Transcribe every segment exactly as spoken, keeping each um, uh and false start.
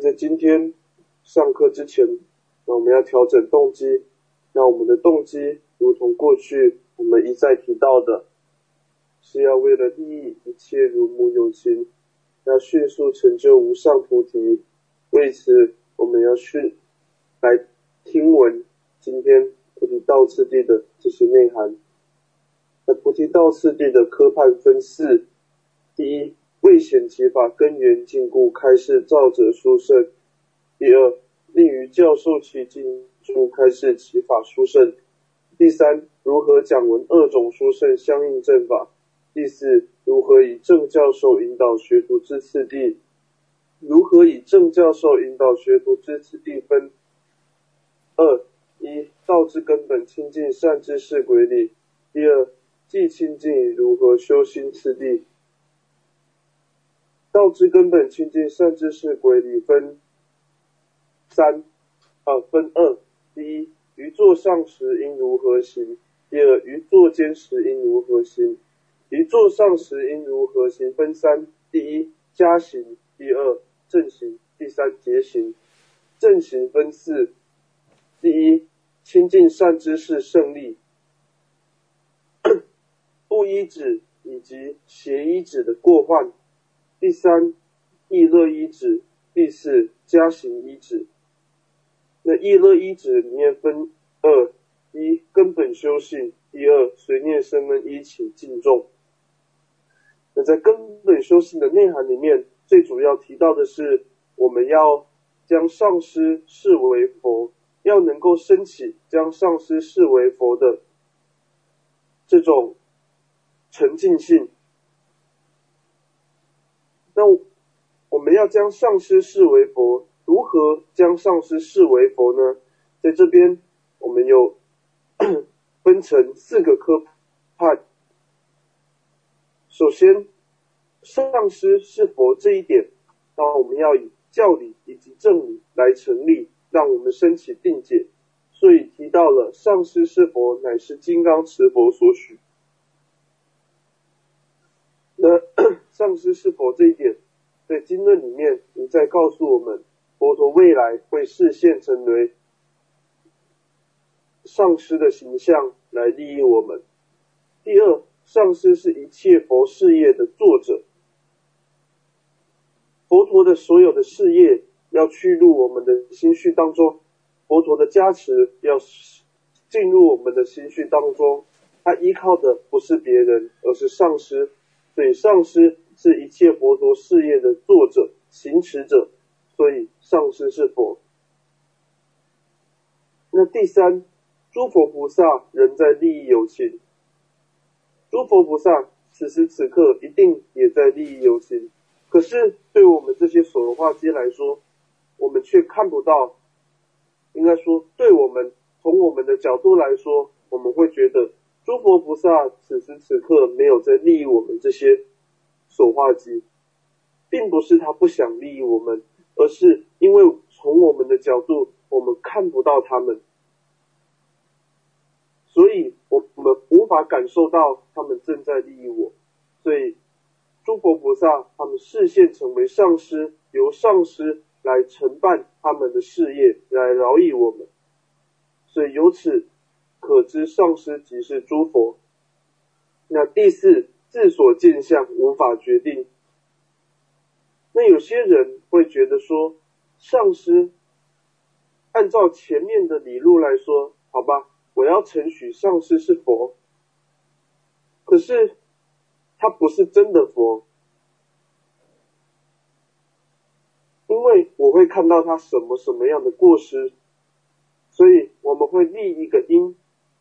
在今天上课之前，那我们要调整动机，那我们的动机如同过去我们一再提到的，是要为了利益一切如母有情，要迅速成就无上菩提。为此我们要去来听闻今天菩提道次第的这些内涵。那菩提道次第的科判分四：第一，未显其法根源禁锢开示造者殊胜；第二，令于教授其经注开示其法殊胜；第三，如何讲闻二种殊胜相应正法；第四，如何以正教授引导学徒之次第。如何以正教授引导学徒之次第分二：一、道之根本清净善知识轨理；第二，既清净以如何修心次第。道之根本清净善知识轨理分三啊分二：第一，于坐上时应如何行；第二，于坐间时应如何行。于坐上时应如何行分三：第一，加行；第二，正行；第三，结行。正行分四：第一，清净善知识胜利，不依止以及邪依止的过患；第三，意乐依止；第四，加行依止。那意乐依止里面分二：一、根本修性；第二，随念生闷依起敬重。那在根本修性的内涵里面，最主要提到的是我们要将上师视为佛，要能够升起将上师视为佛的这种沉静性。那我们要将上师视为佛，如何将上师视为佛呢？在这边我们有分成四个科判。首先，上师是佛这一点，那我们要以教理以及正理来成立，让我们升起定解。所以提到了上师是佛，乃是金刚持佛所许。那上师是佛这一点，在经论里面你再告诉我们，佛陀未来会示现成为上师的形象来利益我们。第二，上师是一切佛事业的作者，佛陀的所有的事业要去入我们的心绪当中，佛陀的加持要进入我们的心绪当中，他依靠的不是别人，而是上师。所以上师是一切佛陀事业的作者、行持者，所以上师是佛。那第三，诸佛菩萨仍在利益有情，诸佛菩萨此时此刻一定也在利益有情，可是对我们这些所罗化机来说，我们却看不到，应该说对我们从我们的角度来说，我们会觉得诸佛菩萨此时此刻没有在利益我们这些所化机，并不是他不想利益我们，而是因为从我们的角度我们看不到他们，所以我们无法感受到他们正在利益我。所以诸佛菩萨他们示现成为上师，由上师来承办他们的事业，来饶益我们。所以由此可知上师即是诸佛。那第四，自所见相无法决定。那有些人会觉得说，上师按照前面的理路来说，好吧，我要承许上师是佛，可是他不是真的佛，因为我会看到他什么什么样的过失，所以我们会立一个因，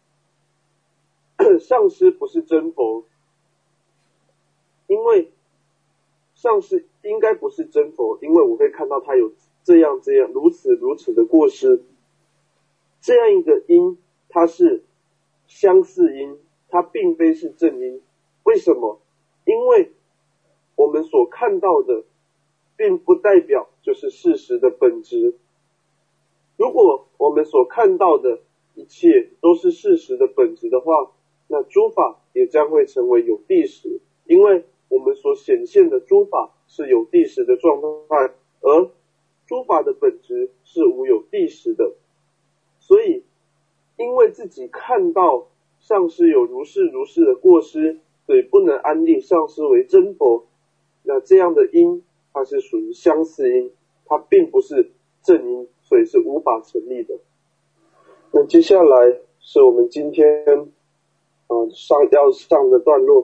上师不是真佛，因为上师应该不是真佛，因为我会看到他有这样这样如此如此的过失。这样一个因，它是相似因，它并非是正因。为什么？因为我们所看到的并不代表就是事实的本质。如果我们所看到的一切都是事实的本质的话，那诸法也将会成为有地识，因为我们所显现的诸法是有地识的状态，而诸法的本质是无有第实的，所以因为自己看到上师有如是如是的过失，所以不能安定上师为真佛。那这样的因，它是属于相似因，它并不是正因，所以是无法成立的。那接下来是我们今天呃上要上的段落。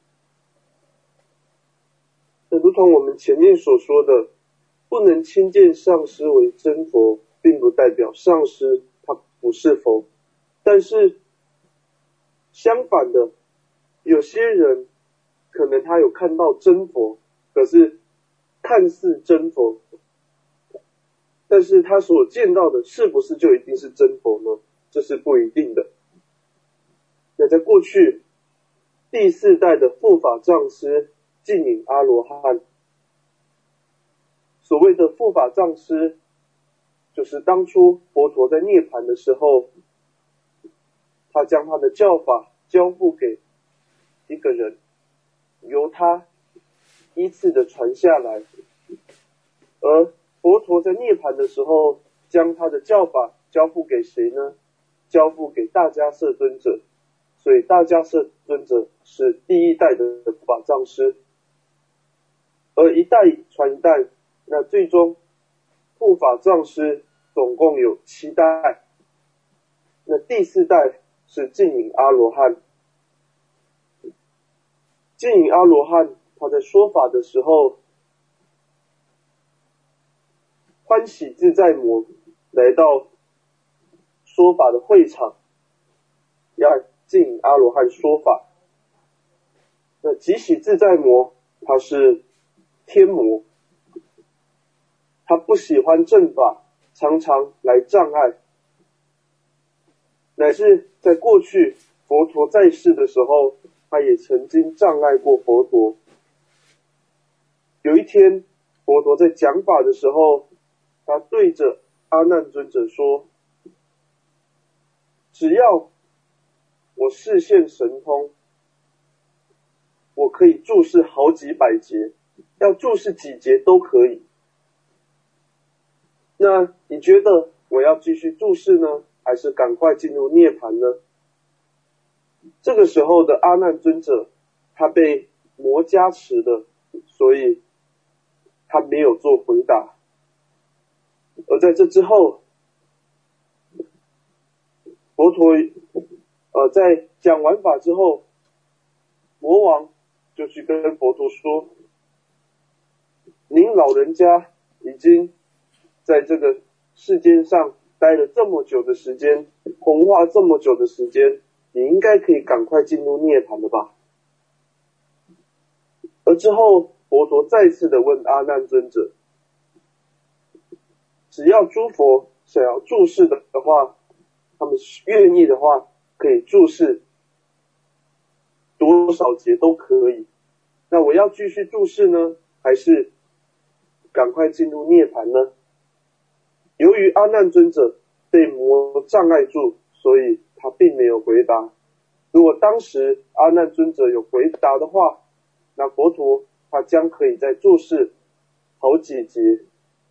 那如同我们前面所说的，不能亲见上师为真佛，并不代表上师他不是佛。但是相反的，有些人可能他有看到真佛，可是看似真佛，但是他所见到的是不是就一定是真佛呢？这是不一定的。那在过去第四代的护法藏师净隐阿罗汉，所谓的护法藏师，就是当初佛陀在涅槃的时候，他将他的教法交付给一个人，由他依次的传下来。而佛陀在涅槃的时候，将他的教法交付给谁呢？交付给大迦叶尊者。所以大迦叶尊者是第一代的护法藏师，而一代传一代，那最终护法藏师总共有七代。那第四代是净隐阿罗汉。净隐阿罗汉他在说法的时候，欢喜自在魔来到说法的会场，要净隐阿罗汉说法。那极喜自在魔他是天魔，他不喜欢正法，常常来障碍，乃至在过去佛陀在世的时候，他也曾经障碍过佛陀。有一天佛陀在讲法的时候，他对着阿难尊者说，只要我视线神通，我可以注释好几百节，要注释几节都可以。那你觉得我要继续注释呢，还是赶快进入涅槃呢？这个时候的阿难尊者，他被魔加持的，所以他没有做回答。而在这之后，佛陀呃在讲完法之后，魔王就去跟佛陀说，您老人家已经在这个世间上待了这么久的时间，弘化这么久的时间，你应该可以赶快进入涅槃了吧。而之后佛陀再次的问阿难尊者，只要诸佛想要注释的话，他们愿意的话，可以注释多少节都可以。那我要继续注释呢，还是赶快进入涅槃呢？由于阿难尊者被魔障碍住，所以他并没有回答。如果当时阿难尊者有回答的话，那佛陀他将可以再注释好几节。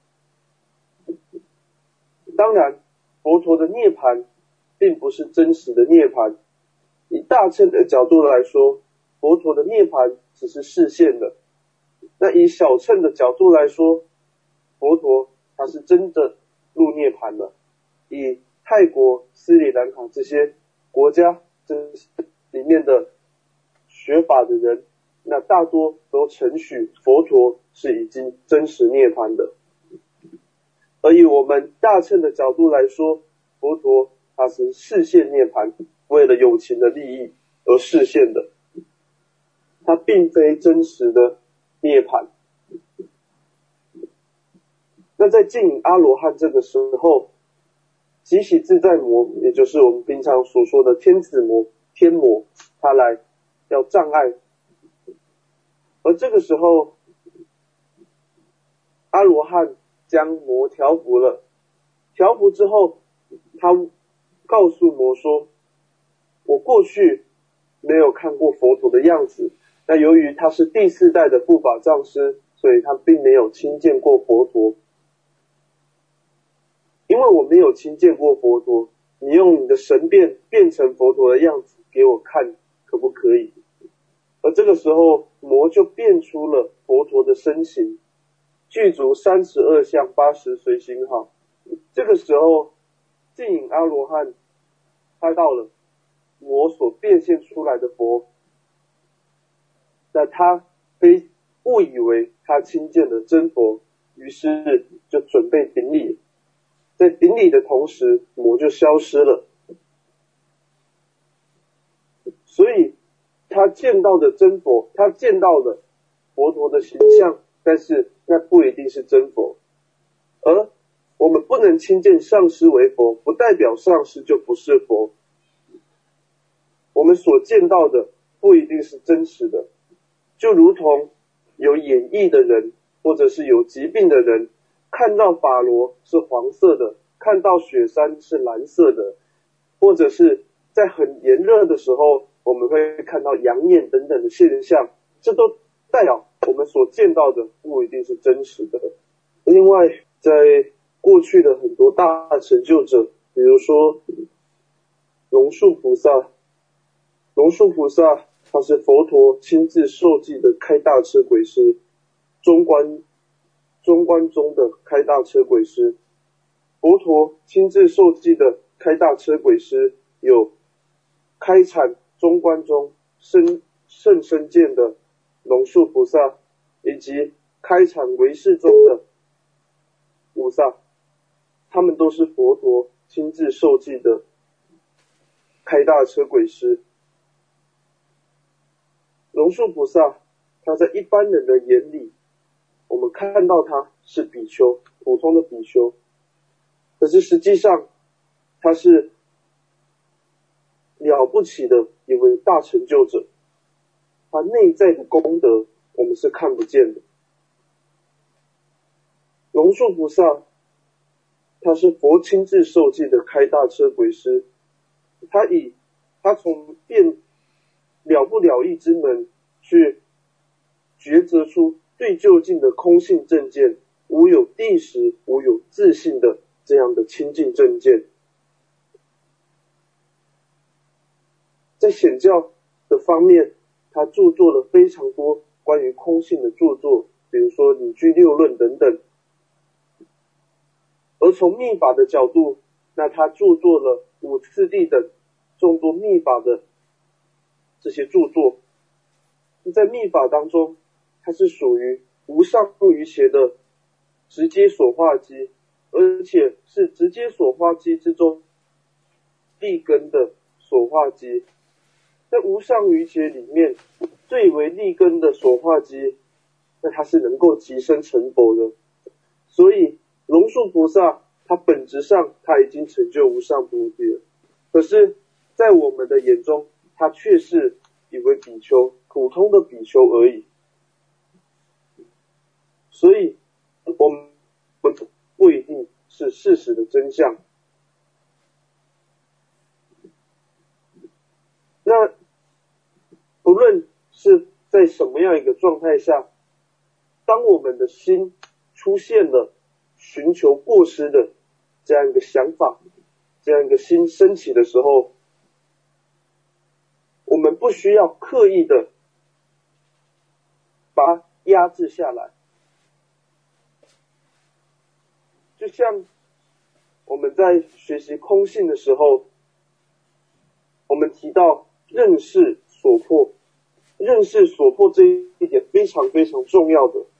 当然佛陀的涅槃并不是真实的涅槃，以大乘的角度来说，佛陀的涅槃只是示现的。那以小乘的角度来说，佛陀他是真的入涅槃了。以泰国、斯里兰卡这些国家这里面的学法的人，那大多都承许佛陀是已经真实涅槃的。而以我们大乘的角度来说，佛陀他是示现涅槃，为了有情的利益而示现的，他并非真实的涅槃。那在净隐阿罗汉这个时候，极喜自在魔，也就是我们平常所说的天子魔、天魔，他来要障碍。而这个时候，阿罗汉将魔调伏了，调伏之后，他告诉魔说，我过去没有看过佛陀的样子，那由于他是第四代的护法藏师，所以他并没有亲见过佛陀。 没有亲见过佛陀，你用你的神变变成佛陀的样子给我看，可不可以？而这个时候，魔就变出了佛陀的身形，具足三十二相八十随行好。这个时候，净隐阿罗汉看到了魔所变现出来的佛，那他非误以为他亲见了真佛，于是就准备顶礼。在顶礼的同时，魔就消失了。所以他见到的真佛，他见到了佛陀的形象，但是那不一定是真佛。而我们不能亲见上师为佛，不代表上师就不是佛。我们所见到的不一定是真实的，就如同有眼翳的人，或者是有疾病的人，看到法螺是黄色的，看到雪山是蓝色的，或者是在很炎热的时候，我们会看到阳焰等等的现象，这都代表我们所见到的不一定是真实的。另外，在过去的很多大成就者，比如说龙树菩萨，龙树菩萨他是佛陀亲自受记的开大车鬼师，中观中观中的开大车鬼师。佛陀亲自受记的开大车鬼师有开阐中观中圣圣身见的龙树菩萨，以及开阐唯识中的菩萨，他们都是佛陀亲自受记的开大车鬼师。龙树菩萨他在一般人的眼里，我们看到他是比丘，普通的比丘，可是实际上他是了不起的一位大成就者，他内在的功德我们是看不见的。龙树菩萨他是佛亲自受记的开大车鬼师，他以他从变了不了义之门去抉择出最究竟的空性正见，无有地识，无有自信的这样的清净正见。在显教的方面，他著作了非常多关于空性的著作，比如说理居六论等等。而从密法的角度，那他著作了五次第等众多密法的这些著作。在密法当中，它是属于无上瑜伽的直接所化机，而且是直接所化机之中立根的所化机。在无上瑜伽里面，最为立根的所化机，那它是能够即生成佛的。所以龙树菩萨他本质上他已经成就无上菩提了，可是在我们的眼中，他却是一位比丘，普通的比丘而已。所以我们不一定是事实的真相。那不论是在什么样一个状态下，当我们的心出现了寻求过失的这样一个想法，这样一个心升起的时候，我们不需要刻意的把它压制下来。就像我们在学习空性的时候，我们提到认识所迫，认识所迫这一点非常非常重要的。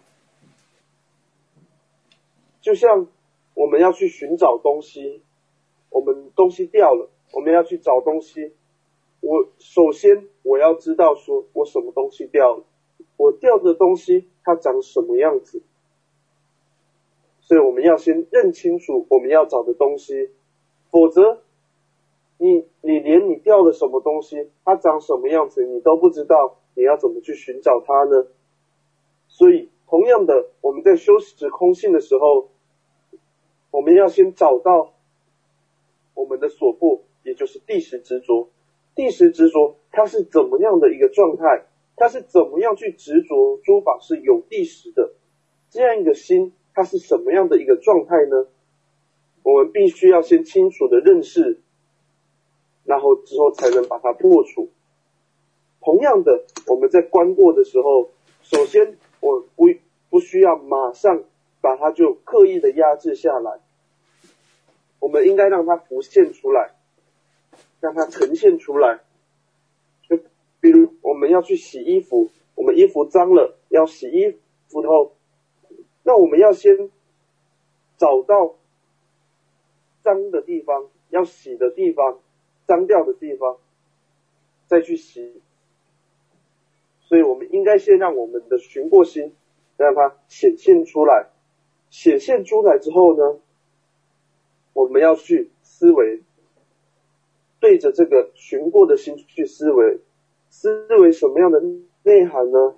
就像我们要去寻找东西，我们东西掉了，我们要去找东西，我首先我要知道说我什么东西掉了，我掉的东西它长什么样子，所以我们要先认清楚我们要找的东西，否则你你连你掉了什么东西，它长什么样子你都不知道，你要怎么去寻找它呢？所以同样的，我们在修持空性的时候，我们要先找到我们的所迫，也就是第十执着。第十执着它是怎么样的一个状态，它是怎么样去执着诸法是有第十的，这样一个心它是什么样的一个状态呢？ 我们必须要先清楚的认识，然后之后才能把它破除。同样的，我们在观过的时候，首先我不不需要马上把它就刻意的压制下来，我们应该让它浮现出来，让它呈现出来。就比如我们要去洗衣服，我们衣服脏了要洗衣服的后，那我们要先找到脏的地方，要洗的地方，脏掉的地方，再去洗。所以我们应该先让我们的寻过心让它显现出来，显现出来之后呢，我们要去思维，对着这个寻过的心去思维，思维什么样的内涵呢？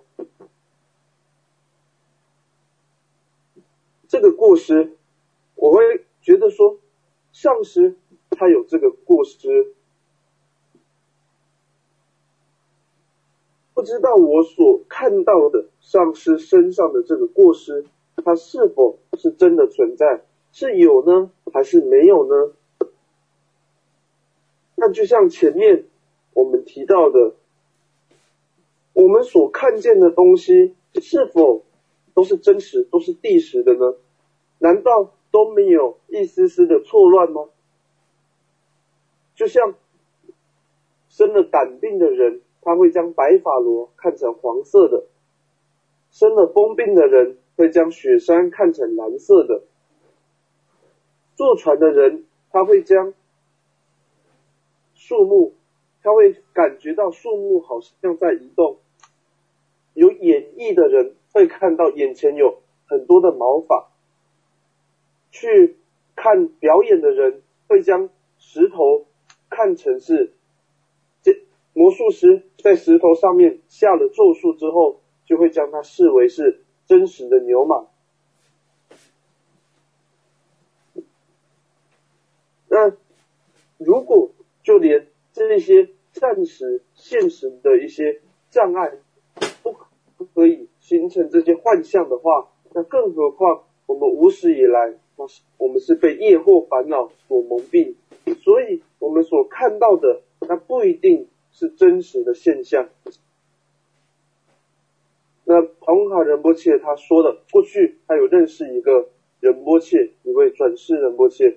这个过失，我会觉得说，上师他有这个过失，不知道我所看到的上师身上的这个过失，它是否是真的存在，是有呢，还是没有呢？那就像前面我们提到的，我们所看见的东西是否都是真实，都是谛实的呢？难道都没有一丝丝的错乱吗？就像生了胆病的人，他会将白法罗看成黄色的，生了疯病的人会将雪山看成蓝色的，坐船的人他会将树木，他会感觉到树木好像在移动，有演绎的人会看到眼前有很多的毛发，去看表演的人会将石头看成是魔术师在石头上面下了咒术之后，就会将它视为是真实的牛马。那如果就连这些暂时现实的一些障碍不可以形成这些幻象的话，那更何况我们无始以来我们是被业惑烦恼所蒙蔽，所以我们所看到的那不一定是真实的现象。那庞卡仁波切他说的，过去他有认识一个仁波切，一位转世仁波切，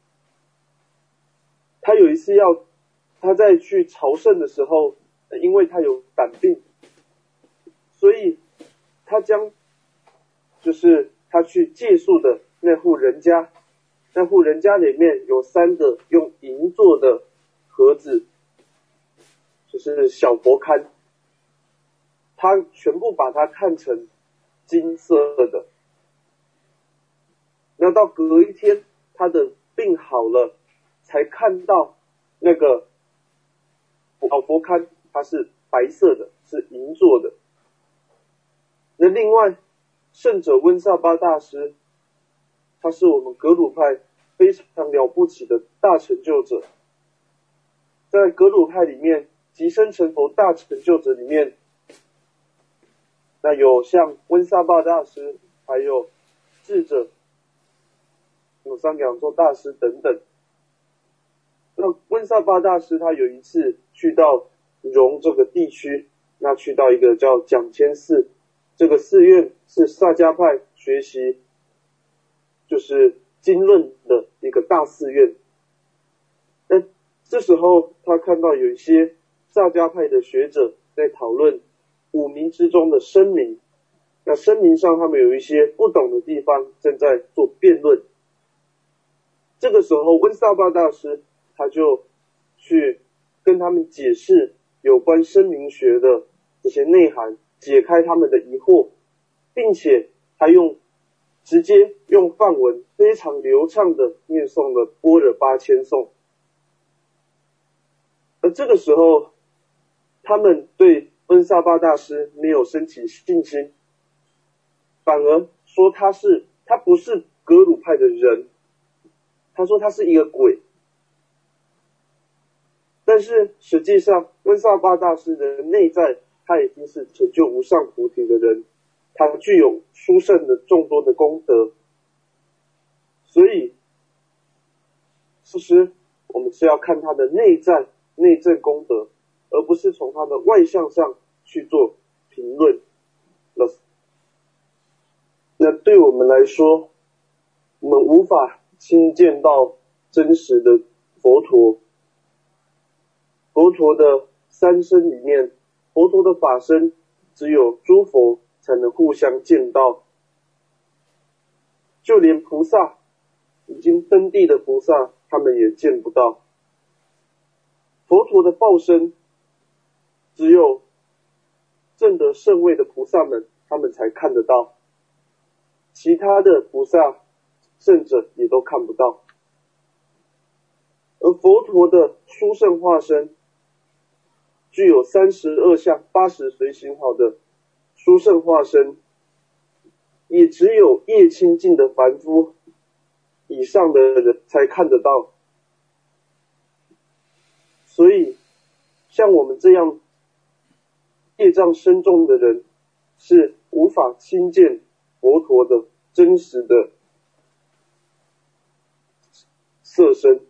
他有一次要他在去朝圣的时候，因为他有胆病，所以他将就是他去借宿的那户人家，那户人家里面有三个用银做的盒子，就是小佛龛，他全部把它看成金色的。那到隔一天他的病好了，才看到那个小佛龛它是白色的，是银做的。那另外圣者温萨巴大师，他是我们格鲁派非常了不起的大成就者，在格鲁派里面即生成佛大成就者里面，那有像温萨巴大师，还有智者有三两座大师等等。那温萨巴大师他有一次去到荣这个地区，那去到一个叫讲谦寺，这个寺院是萨迦派学习就是经论的一个大寺院。那这时候他看到有一些萨迦派的学者在讨论五明之中的声明，那声明上他们有一些不懂的地方正在做辩论。这个时候温萨巴大师他就去跟他们解释有关声明学的这些内涵，解开他们的疑惑，并且他用直接用梵文非常流畅的念诵了般若八千颂。而这个时候他们对温萨巴大师没有升起信心，反而说他是他不是格鲁派的人，他说他是一个鬼。但是实际上温萨巴大师的内在他已经是成就无上菩提的人，他具有殊胜的众多的功德，所以其实我们是要看他的内在内证功德，而不是从他的外相上去做评论。那对我们来说，我们无法亲见到真实的佛陀。佛陀的三身里面，佛陀的法身只有诸佛才能互相见到，就连菩萨已经登地的菩萨他们也见不到。佛陀的报身只有证得圣位的菩萨们他们才看得到，其他的菩萨圣者也都看不到。而佛陀的殊胜化身具有三十二相八十随行好的殊胜化身，也只有业清净的凡夫以上的人才看得到。所以像我们这样业障深重的人是无法亲见佛陀的真实的色身。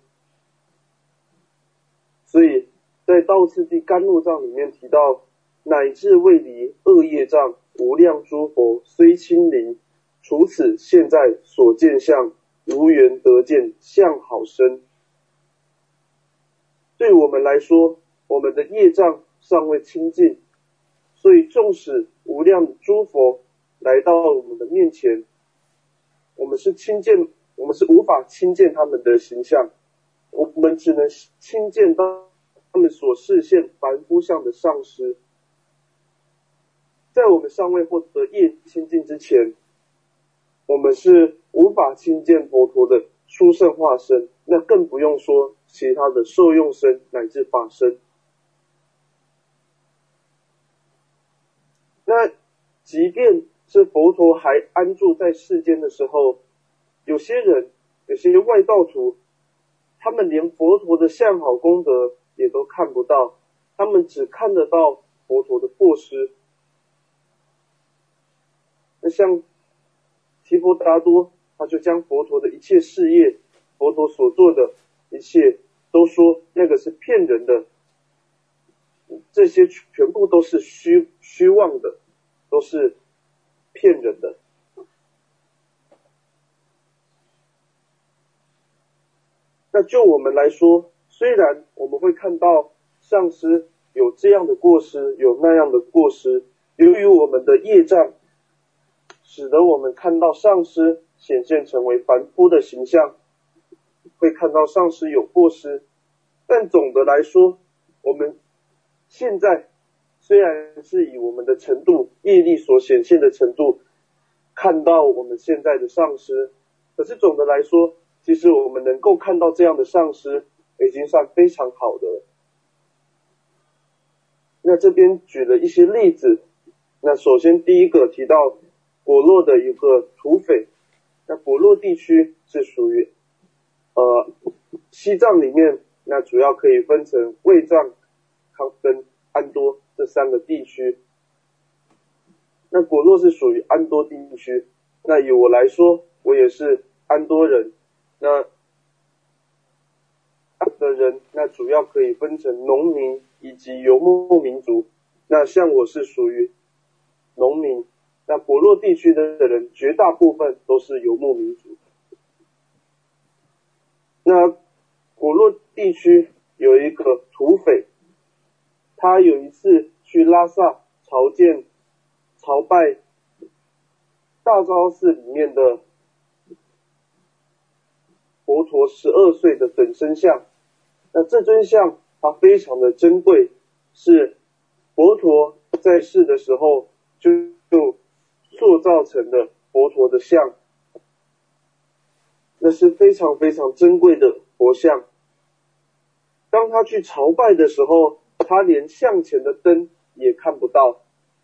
所以在道次第甘露藏里面提到，乃至未离恶业障无量诸佛虽亲临，除此现在所见相无缘得见相好生。对我们来说，我们的业障尚未清净，所以纵使无量诸佛来到我们的面前，我们是亲见，我们是无法亲见他们的形象，我们只能亲见到他们所示现凡夫相的上师。在我们尚未获得业清净之前，我们是无法亲见佛陀的殊胜化身，那更不用说其他的受用身乃至法身。那即便是佛陀还安住在世间的时候，有些人有些外道徒，他们连佛陀的相好功德也都看不到，他们只看得到佛陀的过失。那像提婆达多，他就将佛陀的一切事业，佛陀所做的一切都说那个是骗人的，这些全部都是虚虚妄的，都是骗人的。那就我们来说，虽然我们会看到上师有这样的过失，有那样的过失，由于我们的业障使得我们看到上师显现成为凡夫的形象，会看到上师有过失，但总的来说，我们现在虽然是以我们的程度业力所显现的程度看到我们现在的上师，可是总的来说，其实我们能够看到这样的上师已经算非常好的了。那这边举了一些例子，那首先第一个提到果洛的一个土匪，那果洛地区是属于呃西藏里面，那主要可以分成卫藏、康跟安多这三个地区。那果洛是属于安多地区，那以我来说，我也是安多人。那的人，那主要可以分成农民以及游牧民族。那像我是属于农民，那果洛地区的人绝大部分都是游牧民族。那果洛地区有一个土匪，他有一次去拉萨朝见朝拜大昭寺里面的佛陀十二岁的等身像，那这尊像它非常的珍贵，是佛陀在世的时候就就塑造成的佛陀的像，那是非常非常珍贵的佛像。当他去朝拜的时候，他连像前的灯也看不到。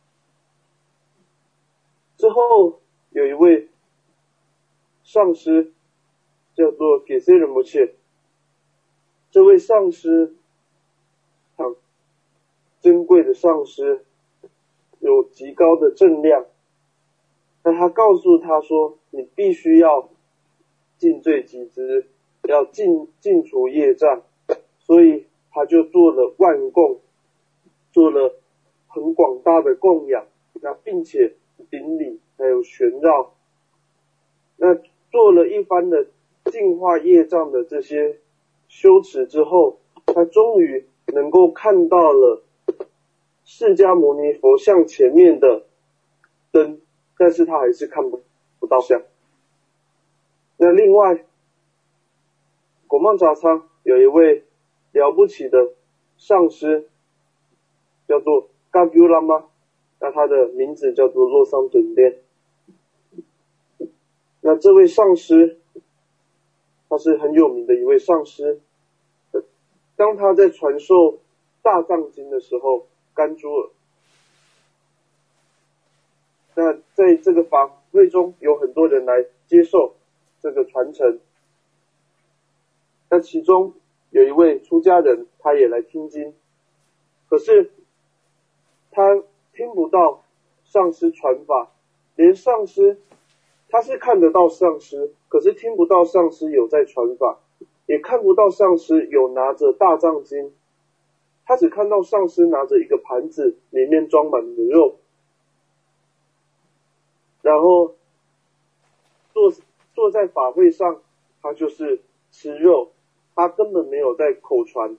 之后有一位上师叫做给塞仁摩切，这位上师很珍贵的上师，有极高的正量。那他告诉他说，你必须要尽罪集资， 要尽尽除业障，所以他就做了万供，做了很广大的供养，那并且顶礼还有旋绕，那做了一番的净化业障的这些修持之后，他终于能够看到了释迦牟尼佛像前面的灯，但是他还是看不不到像。那另外果曼扎仓有一位了不起的上师，叫做嘎gyur lama，那他的名字叫做洛桑顿殿。那这位上师他是很有名的一位上师，当他在传授大藏经的时候甘珠尔，那在这个法会中有很多人来接受这个传承，那其中有一位出家人他也来听经，可是他听不到上师传法，连上师他是看得到上师，可是听不到上师有在传法，也看不到上师有拿着大藏经，他只看到上师拿着一个盘子，里面装满了肉，然后坐坐在法会上，他就是吃肉，他根本没有在口传。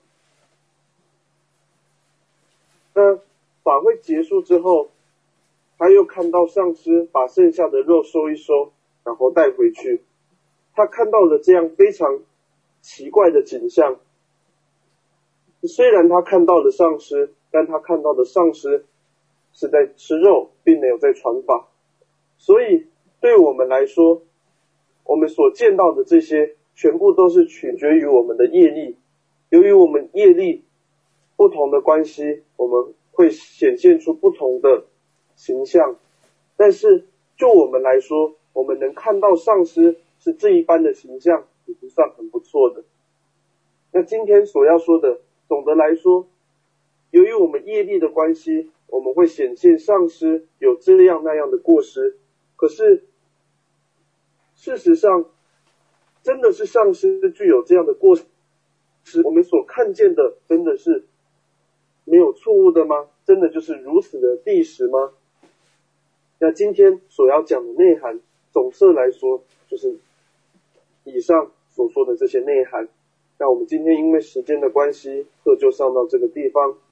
那法会结束之后，他又看到上师把剩下的肉收一收，然后带回去。他看到了这样非常奇怪的景象。虽然他看到了上师，但他看到的上师是在吃肉，并没有在传法。所以对我们来说，我们所见到的这些全部都是取决于我们的业力。由于我们业力不同的关系，我们会显现出不同的形象。但是就我们来说，我们能看到上师是这一般的形象，已经算很不错的。那今天所要说的，总的来说，由于我们业力的关系，我们会显现上师有这样那样的过失。可是事实上，真的是上师具有这样的过失，我们所看见的真的是没有错误的吗？真的就是如此的第实吗？那今天所要讲的内涵，总色来说就是以上所说的这些内涵。那我们今天因为时间的关系，课就上到这个地方。